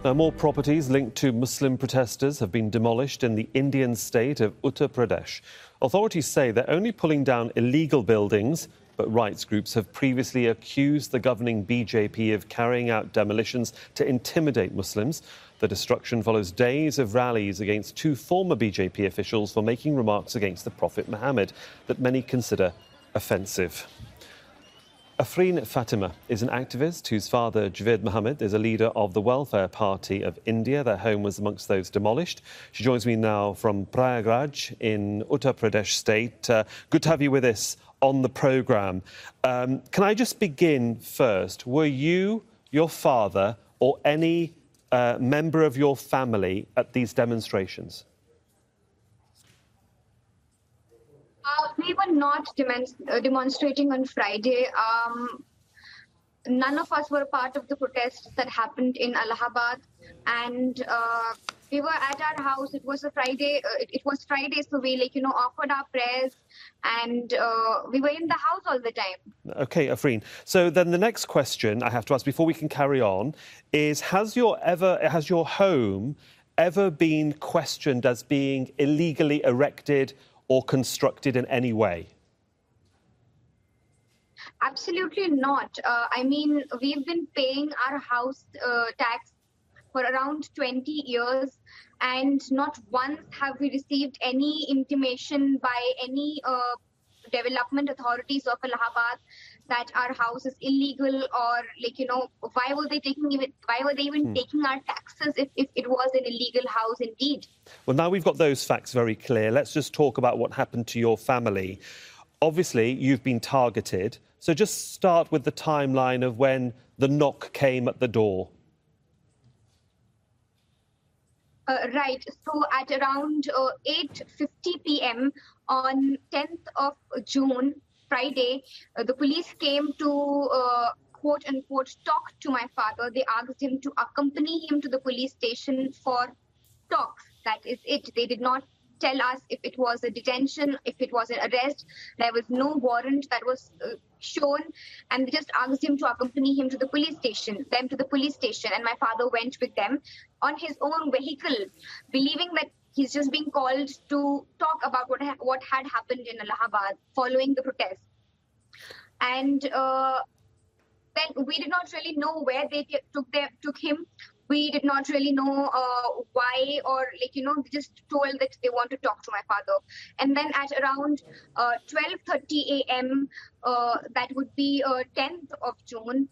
Now, more properties linked to Muslim protesters have been demolished in the Indian state of Uttar Pradesh. Authorities say they're only pulling down illegal buildings, but rights groups have previously accused the governing BJP of carrying out demolitions to intimidate Muslims. The destruction follows days of rallies against two former BJP officials for making remarks against the Prophet Muhammad that many consider offensive. Afreen Fatima is an activist whose father, Javed Mohammed, is a leader of the Welfare Party of India. Their home was amongst those demolished. She joins me now from Prayagraj in Uttar Pradesh state. Good to have you with us on the programme. Can I just begin first? Were you, your father, or any member of your family at these demonstrations? We were not demonstrating on Friday. None of us were part of the protests that happened in Allahabad, and we were at our house. It was a Friday. It was Friday, so we offered our prayers, and we were in the house all the time. Okay, Afreen. So then the next question I have to ask before we can carry on is: has your home ever been questioned as being illegally erected or constructed in any way? Absolutely not. We've been paying our house tax for around 20 years, and not once have we received any intimation by any development authorities of Allahabad that our house is illegal, or why were they even taking our taxes if it was an illegal house indeed? Well, now we've got those facts very clear. Let's just talk about what happened to your family. Obviously, you've been targeted. So just start with the timeline of when the knock came at the door. Right. So at around 8:50 p.m. on 10th of June, Friday, the police came to quote-unquote talk to my father. They asked him to accompany him to the police station for talks. That is it. They did not tell us if it was a detention, if it was an arrest. There was no warrant that was shown, and they just asked him to accompany him to the police station, and my father went with them on his own vehicle, believing that he's just being called to talk about what had happened in Allahabad following the protest. And then we did not really know where they took him. We did not really know why, or they just told that they want to talk to my father. And then at around 12:30 a.m., that would be 11th of June,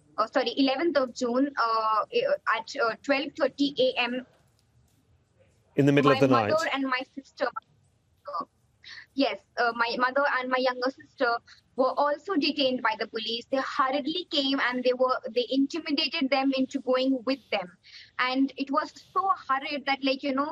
at 12:30 a.m. In the middle of the night. My mother and my sister. My mother and my younger sister were also detained by the police. They hurriedly came and they intimidated them into going with them. And it was so hurried that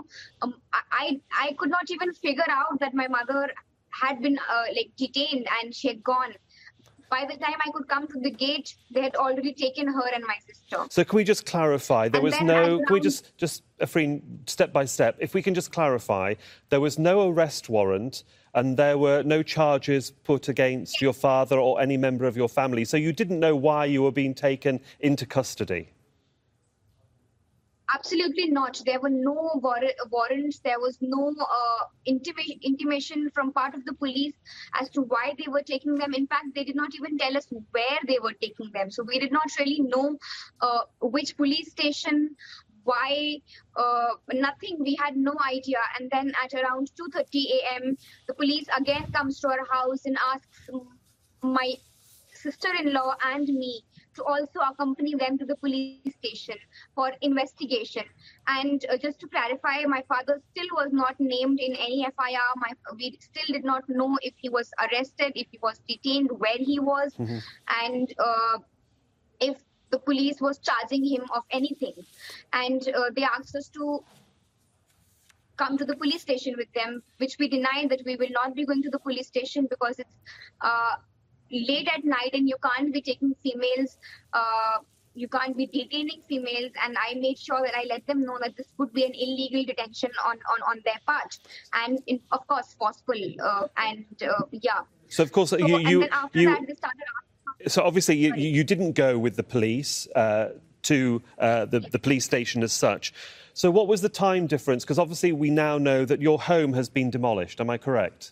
I could not even figure out that my mother had been detained and she had gone. By the time I could come to the gate, they had already taken her and my sister. So can we just clarify? Can we just Afreen, step by step, if we can just clarify, there was no arrest warrant and there were no charges put against your father or any member of your family. So you didn't know why you were being taken into custody? Absolutely not. There were no warrants. There was no intimation from part of the police as to why they were taking them. In fact, they did not even tell us where they were taking them. So we did not really know which police station, why, nothing. We had no idea. And then at around 2:30 a.m., the police again comes to our house and asks my sister-in-law and me to also accompany them to the police station for investigation. And just to clarify, my father still was not named in any FIR. We still did not know if he was arrested, if he was detained, where he was, and if the police was charging him of anything. And they asked us to come to the police station with them, which we denied that we will not be going to the police station because it's late at night and you can't be taking females, you can't be detaining females. And I made sure that I let them know that this would be an illegal detention on their part, and of course forceful. So of course and then after that they started asking. So obviously you didn't go with the police to the police station as such. So what was the time difference? Because obviously we now know that your home has been demolished. Am I correct?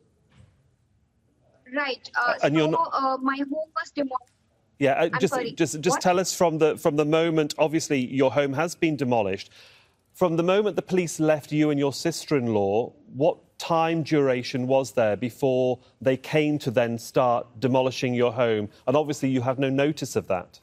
Right. And you're not... My home was demolished. Yeah, just tell us from the moment, obviously, your home has been demolished. From the moment the police left you and your sister-in-law, what time duration was there before they came to then start demolishing your home? And obviously, you have no notice of that.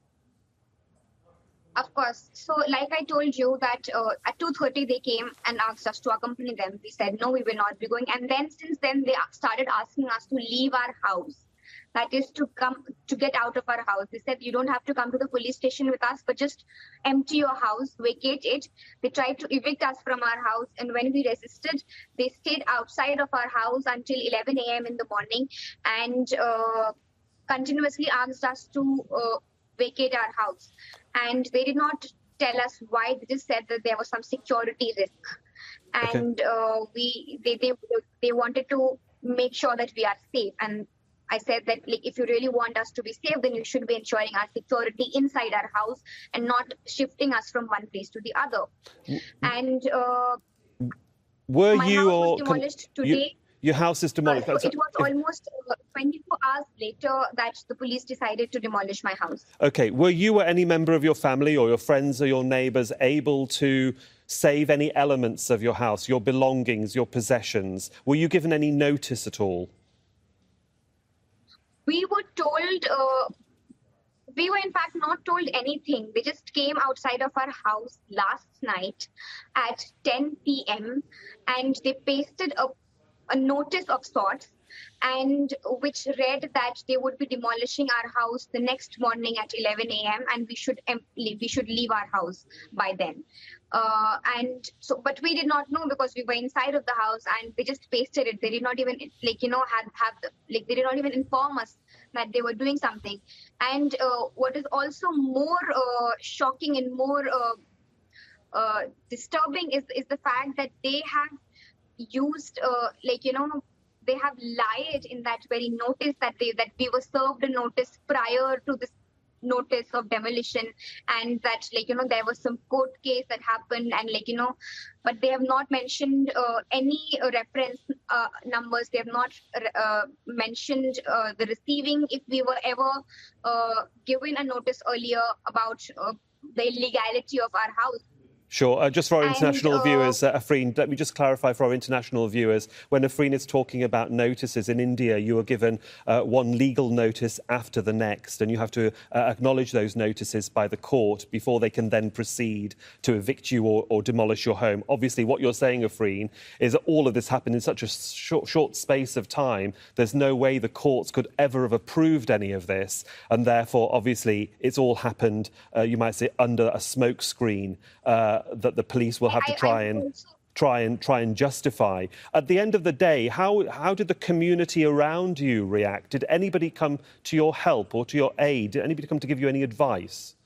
Of course. So, like I told you, that at 2:30 they came and asked us to accompany them. We said, no, we will not be going. And then since then, they started asking us to leave our house. That is to get out of our house. They said, you don't have to come to the police station with us, but just empty your house, vacate it. They tried to evict us from our house. And when we resisted, they stayed outside of our house until 11 a.m. in the morning and continuously asked us to vacate our house. And they did not tell us why. They just said that there was some security risk. And they wanted to make sure that we are safe. And I said that, like, if you really want us to be safe, then you should be ensuring our security inside our house and not shifting us from one place to the other. And were my you house or was demolished today. Your house is demolished. So it was almost 24 hours later that the police decided to demolish my house. OK. Were you or any member of your family or your friends or your neighbours able to save any elements of your house, your belongings, your possessions? Were you given any notice at all? We were told, we were in fact not told anything. They just came outside of our house last night at 10 p.m. and they pasted a notice of sorts, and which read that they would be demolishing our house the next morning at 11 a.m. and we should leave our house by then. And so, but we did not know because we were inside of the house, and they just pasted it. They did not even they did not even inform us that they were doing something. And what is also more shocking and more disturbing is the fact that they have used they have lied in that very notice that we were served a notice prior to this notice of demolition, and that there was some court case that happened, and but they have not mentioned any reference numbers. They have not mentioned the receiving, if we were ever given a notice earlier about the illegality of our house. Sure. Just for our international viewers, Afreen, let me just clarify for our international viewers. When Afreen is talking about notices in India, you are given one legal notice after the next, and you have to acknowledge those notices by the court before they can then proceed to evict you or demolish your home. Obviously, what you're saying, Afreen, is that all of this happened in such a short space of time. There's no way the courts could ever have approved any of this, and therefore, obviously, it's all happened, you might say, under a smoke screen. That the police will have to try and justify. At the end of the day, how did the community around you react? Did anybody come to your help or to your aid? Did anybody come to give you any advice?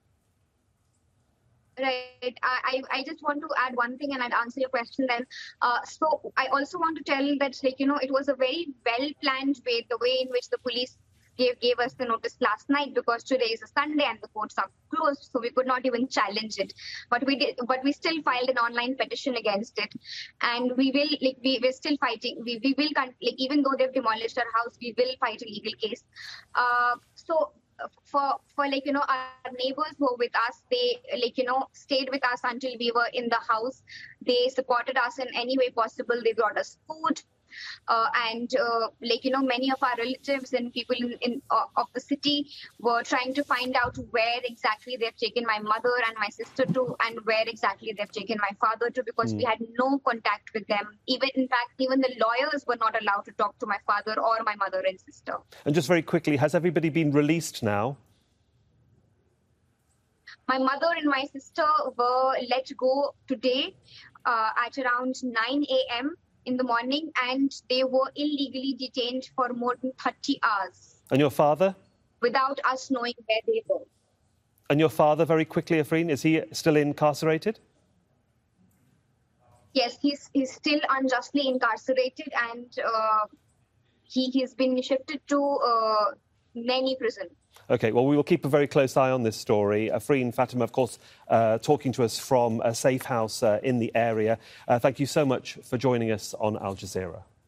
Right. I just want to add one thing and I'd answer your question then. So I also want to tell that, it was a very well-planned way, the way in which the police gave us the notice last night, because today is a Sunday and the courts are closed, so we could not even challenge it. But we still filed an online petition against it, and we're still fighting. We will even though they've demolished our house, we will fight a legal case. So for our neighbors who were with us, they stayed with us until we were in the house. They supported us in any way possible. They brought us food. And many of our relatives and people of the city were trying to find out where exactly they've taken my mother and my sister to, and where exactly they've taken my father to, because we had no contact with them. In fact, even the lawyers were not allowed to talk to my father or my mother and sister. And just very quickly, has everybody been released now? My mother and my sister were let go today at around 9 a.m. in the morning, and they were illegally detained for more than 30 hours. And your father? Without us knowing where they were. And your father, very quickly, Afreen, is he still incarcerated? Yes, he's still unjustly incarcerated, and he has been shifted to Naini prison. OK, well, we will keep a very close eye on this story. Afreen Fatima, of course, talking to us from a safe house in the area. Thank you so much for joining us on Al Jazeera.